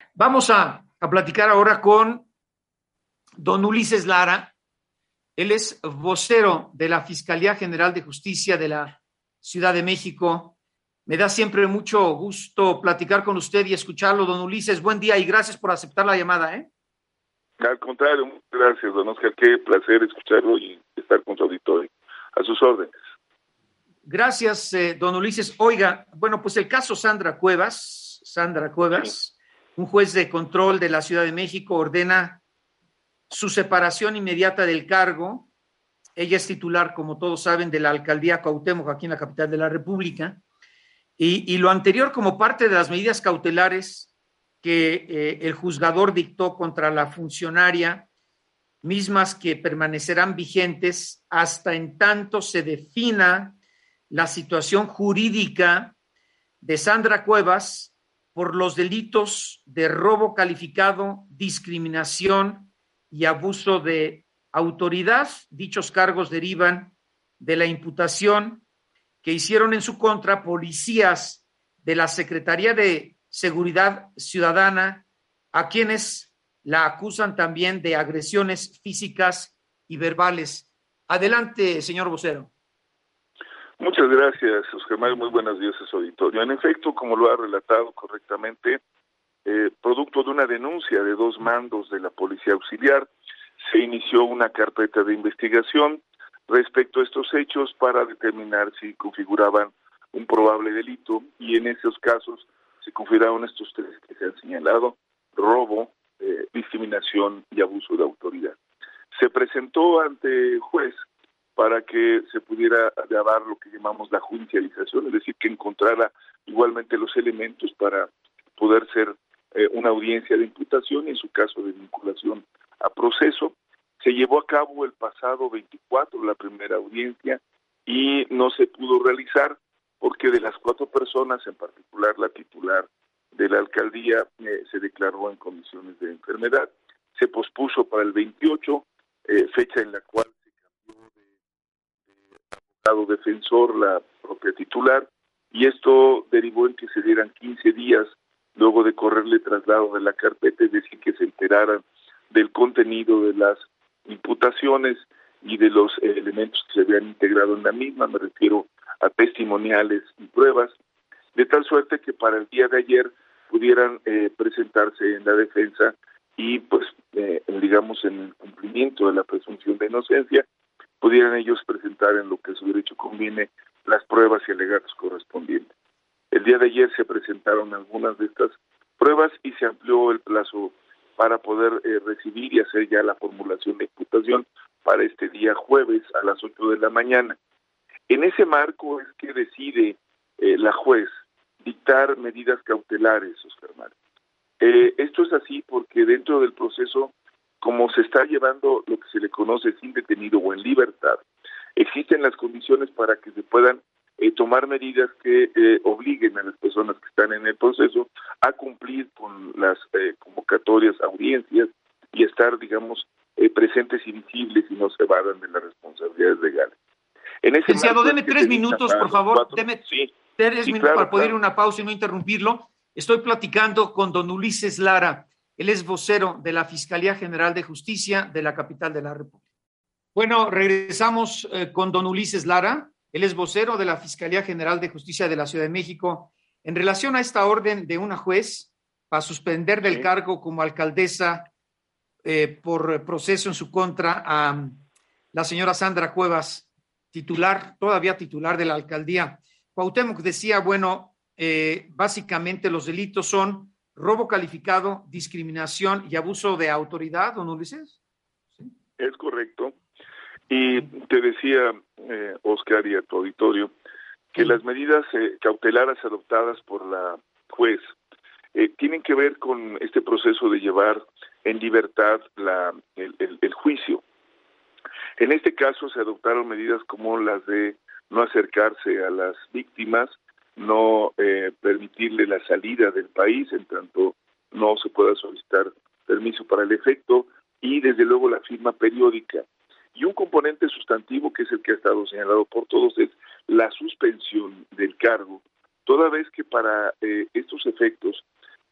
Vamos a platicar ahora con don Ulises Lara. Él es vocero de la Fiscalía General de Justicia de la Ciudad de México. Me da siempre mucho gusto platicar con usted y escucharlo, don Ulises. Buen día y gracias por aceptar la llamada, ¿eh? Al contrario, muchas gracias, don Oscar. Qué placer escucharlo y estar con su auditorio. A sus órdenes. Gracias, don Ulises. Oiga, bueno, pues el caso Sandra Cuevas, Sí. un juez de control de la Ciudad de México ordena su separación inmediata del cargo. Ella es titular, como todos saben, de la alcaldía Cuauhtémoc, aquí en la capital de la República. Y lo anterior como parte de las medidas cautelares que el juzgador dictó contra la funcionaria, mismas que permanecerán vigentes hasta en tanto se defina la situación jurídica de Sandra Cuevas por los delitos de robo calificado, discriminación y abuso de autoridad. Dichos cargos derivan de la imputación que hicieron en su contra policías de la Secretaría de Seguridad Ciudadana, a quienes la acusan también de agresiones físicas y verbales. Adelante, señor vocero. Muchas gracias, Oscar Mario. Muy buenos días a su auditorio. En efecto, como lo ha relatado correctamente, producto de una denuncia de dos mandos de la Policía Auxiliar, se inició una carpeta de investigación respecto a estos hechos para determinar si configuraban un probable delito, y en esos casos se configuraron estos tres que se han señalado: robo, discriminación y abuso de autoridad. Se presentó ante el juez para que se pudiera dar lo que llamamos la judicialización, es decir, que encontrara igualmente los elementos para poder ser una audiencia de imputación y en su caso de vinculación a proceso. Se llevó a cabo el pasado 24 la primera audiencia y no se pudo realizar porque de las 4 personas, en particular la titular de la alcaldía, se declaró en condiciones de enfermedad. Se pospuso para el 28, fecha en la cual se cambió de abogado defensor la propia titular, y esto derivó en que se dieran 15 días luego de correrle traslado de la carpeta, es decir, que se enteraran del contenido de las imputaciones y de los elementos que se habían integrado en la misma. Me refiero a testimoniales y pruebas, de tal suerte que para el día de ayer pudieran presentarse en la defensa y, pues, digamos, en el cumplimiento de la presunción de inocencia, pudieran ellos presentar en lo que su derecho conviene las pruebas y alegatos correspondientes. El día de ayer se presentaron algunas de estas pruebas y se amplió el plazo para poder recibir y hacer ya la formulación de imputación para este día jueves a las 8 de la mañana. En ese marco es que decide la juez dictar medidas cautelares, Oscar Mario. Esto es así porque dentro del proceso, como se está llevando lo que se le conoce sin detenido o en libertad, existen las condiciones para que se puedan tomar medidas que obliguen a las personas que están en el proceso a cumplir con las convocatorias, audiencias, y estar, digamos, presentes y visibles y no se evadan de las responsabilidades legales. En ese Licenciado, marco es deme que 3 se dicta minutos, para por los favor. 4. Deme Sí, 3 sí, minutos claro, para poder ir a claro. una pausa y no interrumpirlo. Estoy platicando con don Ulises Lara. Él es vocero de la Fiscalía General de Justicia de la capital de la República. Bueno, regresamos con don Ulises Lara. Él es vocero de la Fiscalía General de Justicia de la Ciudad de México en relación a esta orden de una juez para suspender del cargo como alcaldesa por proceso en su contra a la señora Sandra Cuevas, todavía titular de la alcaldía. Cuauhtémoc decía, bueno, básicamente los delitos son robo calificado, discriminación y abuso de autoridad, don Ulises. ¿Sí? Es correcto. Y te decía, Oscar, y a tu auditorio, que las medidas cautelares adoptadas por la juez tienen que ver con este proceso de llevar en libertad el juicio. En este caso se adoptaron medidas como las de no acercarse a las víctimas, no permitirle la salida del país en tanto no se pueda solicitar permiso para el efecto, y desde luego la firma periódica. Y un componente sustantivo, que es el que ha estado señalado por todos, es la suspensión del cargo, toda vez que para estos efectos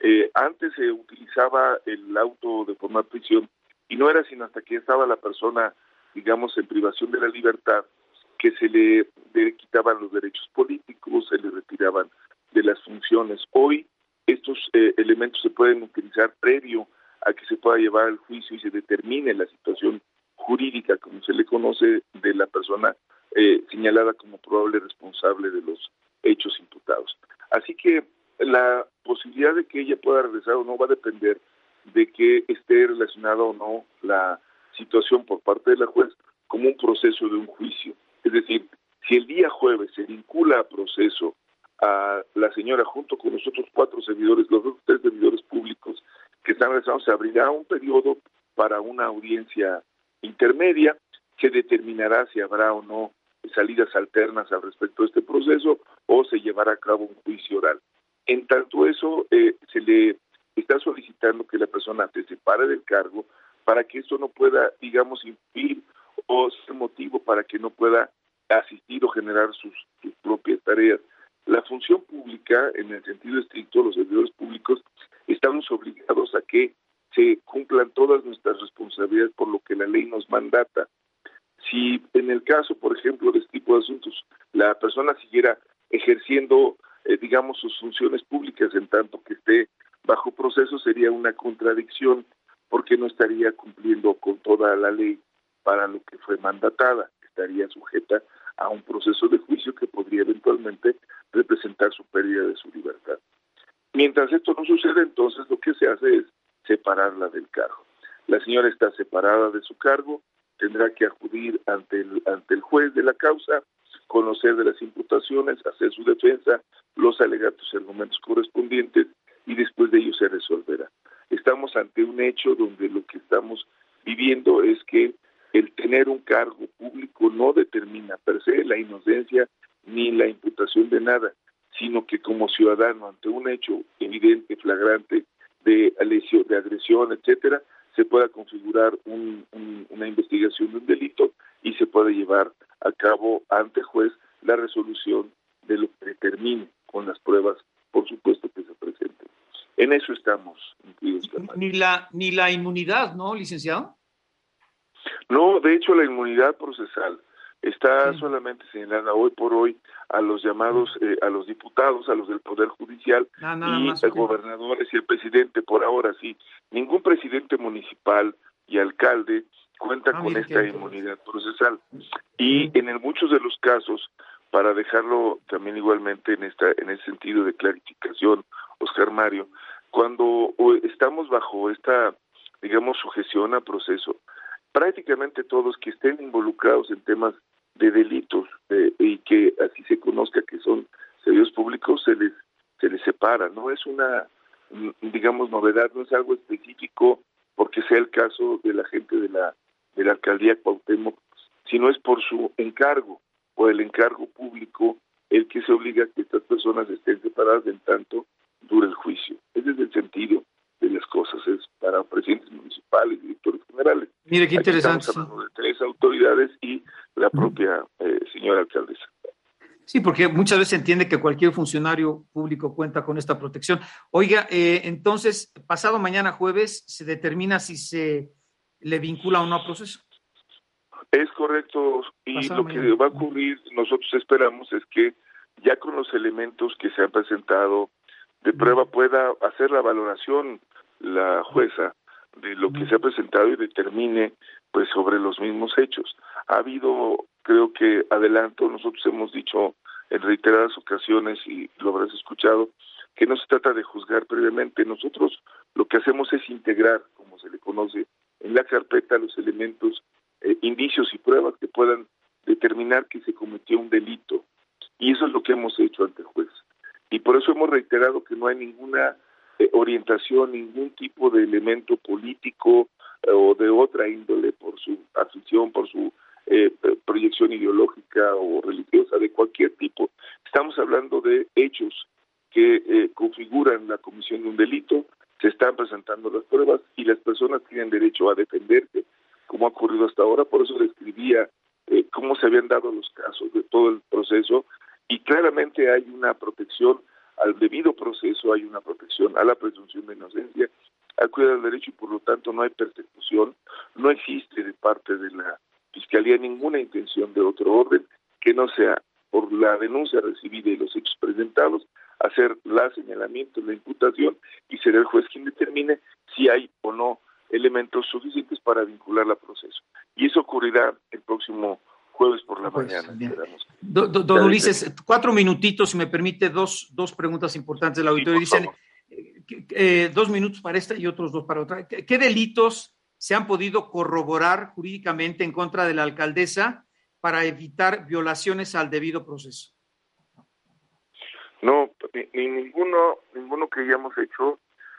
Antes se utilizaba el auto de forma de prisión y no era sino hasta que estaba la persona, digamos, en privación de la libertad, que se le quitaban los derechos políticos, se le retiraban de las funciones. Hoy estos elementos se pueden utilizar previo a que se pueda llevar al juicio y se determine la situación jurídica, como se le conoce, de la persona señalada como probable responsable de los hechos imputados. Así que la posibilidad de que ella pueda regresar o no va a depender de que esté relacionada o no la situación por parte de la juez como un proceso de un juicio. Es decir, si el día jueves se vincula a proceso a la señora junto con los otros 4 servidores, los otros 3 servidores públicos que están realizados, se abrirá un periodo para una audiencia intermedia, se determinará si habrá o no salidas alternas al respecto de este proceso o se llevará a cabo un juicio oral. En tanto eso, se le está solicitando que la persona se separe del cargo para que esto no pueda, digamos, impedir o ser motivo para que no pueda asistir o generar sus propias tareas. La función pública, en el sentido estricto, los servidores públicos, estamos obligados a que se cumplan todas nuestras responsabilidades por lo que la ley nos mandata. Si en el caso, por ejemplo, de este tipo de asuntos, la persona siguiera ejerciendo, digamos, sus funciones públicas en tanto que esté bajo proceso, sería una contradicción porque no estaría cumpliendo con toda la ley para lo que fue mandatada, estaría sujeta a un proceso de juicio que podría eventualmente representar su pérdida de su libertad. Mientras esto no sucede, entonces lo que se hace es separarla del cargo. La señora está separada de su cargo, tendrá que acudir ante el juez de la causa, conocer de las imputaciones, hacer su defensa, los alegatos y argumentos correspondientes y después de ello se resolverá. Estamos ante un hecho donde lo que estamos viviendo es que el tener un cargo público no determina per se la inocencia ni la imputación de nada, sino que como ciudadano ante un hecho evidente, flagrante de lesión, de agresión, etcétera, se pueda configurar una investigación de un delito y se puede llevar a cabo ante juez la resolución de lo que determine con las pruebas, por supuesto, que se presenten. En eso estamos. Ni la inmunidad, ¿no, licenciado? No, de hecho la inmunidad procesal está solamente señalada hoy por hoy a los llamados, a los diputados, a los del Poder Judicial y gobernadores y el presidente, por ahora sí. Ningún presidente municipal y alcalde cuenta con esta inmunidad procesal. Y en muchos de los casos, para dejarlo también igualmente en ese sentido de clarificación, Oscar Mario, cuando estamos bajo esta, digamos, sujeción a proceso, prácticamente todos que estén involucrados en temas de delitos y que así se conozca que son servidores públicos, se les separa. No es una, digamos, novedad, no es algo específico porque sea el caso de la gente de la alcaldía Cuauhtémoc, sino es por su encargo o el encargo público el que se obliga a que estas personas estén separadas en tanto dura el juicio. Ese es el sentido de las cosas, es para presidentes municipales, directores generales. Mire, qué interesante. Estamos hablando de 3 autoridades y la propia señora alcaldesa. Sí, porque muchas veces se entiende que cualquier funcionario público cuenta con esta protección. Oiga, entonces, pasado mañana jueves, se determina si se le vincula o no a proceso. Es correcto, y pasado lo mañana. Que va a ocurrir, nosotros esperamos, es que ya con los elementos que se han presentado de prueba pueda hacer la valoración la jueza de lo que se ha presentado y determine pues sobre los mismos hechos. Ha habido, creo que adelanto, nosotros hemos dicho en reiteradas ocasiones y lo habrás escuchado, que no se trata de juzgar previamente. Nosotros lo que hacemos es integrar, como se le conoce, en la carpeta los elementos, indicios y pruebas que puedan determinar que se cometió un delito. Y eso es lo que hemos hecho ante el juez. Y por eso hemos reiterado que no hay ninguna orientación, ningún tipo de elemento político o de otra índole por su afición, por su proyección ideológica o religiosa de cualquier tipo. Estamos hablando de hechos que configuran la comisión de un delito, se están presentando las pruebas y las personas tienen derecho a defenderse, como ha ocurrido hasta ahora. Por eso describía cómo se habían dado los casos de todo el proceso y claramente hay una protección al debido proceso, hay una protección a la presunción de inocencia, al cuidado del derecho y por lo tanto no hay persecución, no existe de parte de la Fiscalía ninguna intención de otro orden que no sea por la denuncia recibida y los hechos presentados, hacer la señalamiento, la imputación y será el juez quien determine si hay o no elementos suficientes para vincularla al proceso. Y eso ocurrirá el próximo jueves por la mañana. Don Ulises, 4 minutitos, si me permite, dos preguntas importantes del auditorio. Sí, dicen 2 minutos para esta y otros 2 para otra. ¿Qué delitos se han podido corroborar jurídicamente en contra de la alcaldesa para evitar violaciones al debido proceso? No, ni ninguno que hayamos hecho.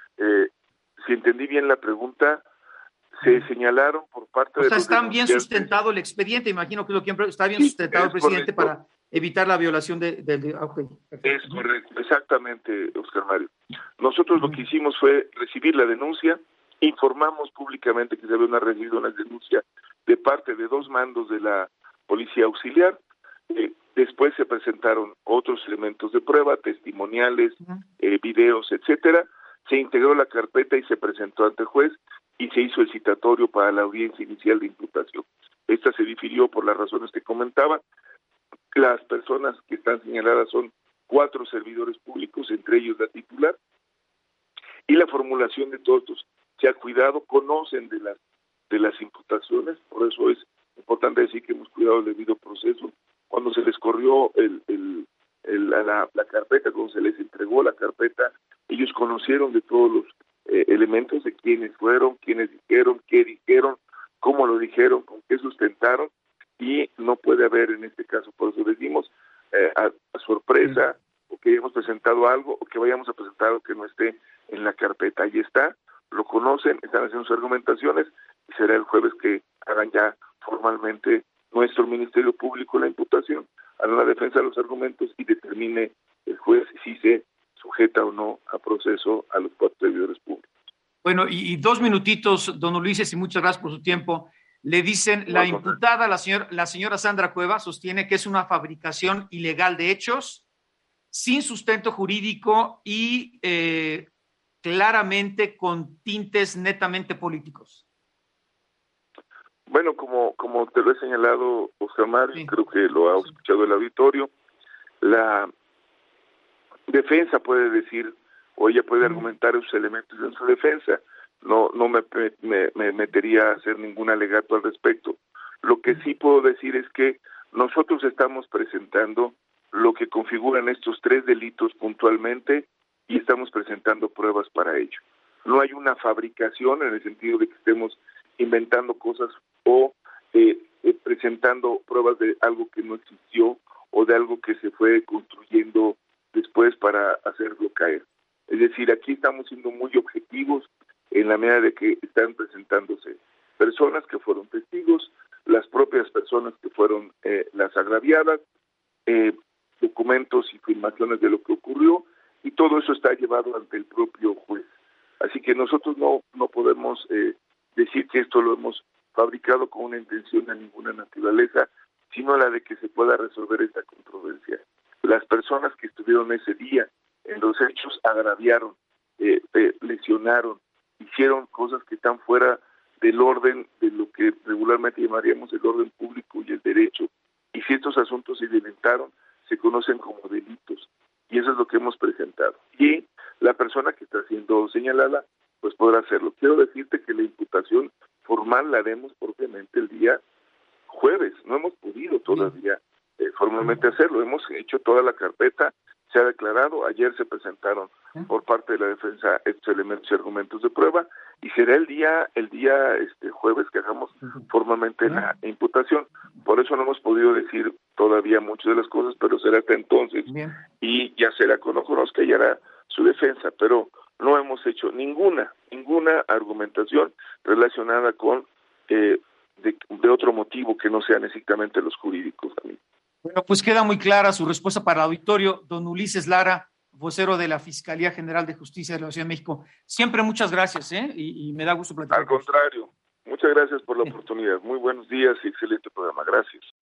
Si entendí bien la pregunta, se señalaron por parte de los está bien sustentado el expediente, imagino que está bien sustentado el presidente correcto. Para evitar la violación Okay, es correcto, exactamente, Oscar Mario. Nosotros lo que hicimos fue recibir la denuncia, informamos públicamente que se había recibido una denuncia de parte de 2 mandos de la Policía Auxiliar. Después se presentaron otros elementos de prueba, testimoniales, videos, etcétera. Se integró la carpeta y se presentó ante el juez y se hizo el citatorio para la audiencia inicial de imputación. Esta se difirió por las razones que comentaba. Las personas que están señaladas son 4 servidores públicos, entre ellos la titular, y la formulación de todos estos se ha cuidado, conocen de las imputaciones, por eso es importante decir que hemos cuidado el debido proceso. Cuando se les corrió la carpeta, cuando se les entregó la carpeta, ellos conocieron de todos los elementos de quiénes fueron, quiénes dijeron, qué dijeron, cómo lo dijeron, con qué sustentaron, y no puede haber en este caso, por eso decimos, a sorpresa, o que hayamos presentado algo, o que vayamos a presentar algo que no esté en la carpeta. Ahí está, lo conocen, están haciendo sus argumentaciones, y será el jueves que hagan ya formalmente nuestro Ministerio Público la imputación, haga la defensa de los argumentos y determine el juez si se sujeta o no a proceso a los 4 servidores públicos. Bueno, y 2 minutitos, don Ulises, y muchas gracias por su tiempo. Le dicen, la imputada, la señora Sandra Cueva, sostiene que es una fabricación ilegal de hechos, sin sustento jurídico y claramente con tintes netamente políticos. Bueno, como te lo he señalado, Oscar Mario, creo que lo ha escuchado el auditorio, la defensa puede decir, o ella puede argumentar esos elementos en su defensa. No me metería a hacer ningún alegato al respecto. Lo que sí puedo decir es que nosotros estamos presentando lo que configuran estos 3 delitos puntualmente y estamos presentando pruebas para ello. No hay una fabricación en el sentido de que estemos inventando cosas o presentando pruebas de algo que no existió o de algo que se fue construyendo después para hacerlo caer. Es decir, aquí estamos siendo muy objetivos en la medida de que están presentándose personas que fueron testigos, las propias personas que fueron las agraviadas, documentos y filmaciones de lo que ocurrió, y todo eso está llevado ante el propio juez. Así que nosotros no podemos decir que esto lo hemos fabricado con una intención de ninguna naturaleza, sino la de que se pueda resolver esta controversia. Las personas que estuvieron ese día en los hechos agraviaron, lesionaron, hicieron cosas que están fuera del orden de lo que regularmente llamaríamos el orden público y el derecho. Y si estos asuntos se violentaron, se conocen como delitos. Y eso es lo que hemos presentado. Y la persona que está siendo señalada, pues podrá hacerlo. Quiero decirte que la imputación formal la haremos propiamente el día jueves. No hemos podido todavía formalmente hacerlo. Hemos hecho toda la carpeta, se ha declarado, ayer se presentaron por parte de la defensa estos elementos y argumentos de prueba, y será el día jueves que hagamos formalmente la imputación. Por eso no hemos podido decir todavía muchas de las cosas, pero será hasta entonces. Y ya será cuando conozca y hará su defensa, pero no hemos hecho ninguna argumentación relacionada con de otro motivo que no sean estrictamente los jurídicos también. Bueno, pues queda muy clara su respuesta para el auditorio. Don Ulises Lara, vocero de la Fiscalía General de Justicia de la Ciudad de México. Siempre muchas gracias, y me da gusto platicar. Al contrario, muchas gracias por la oportunidad. Muy buenos días y excelente programa. Gracias.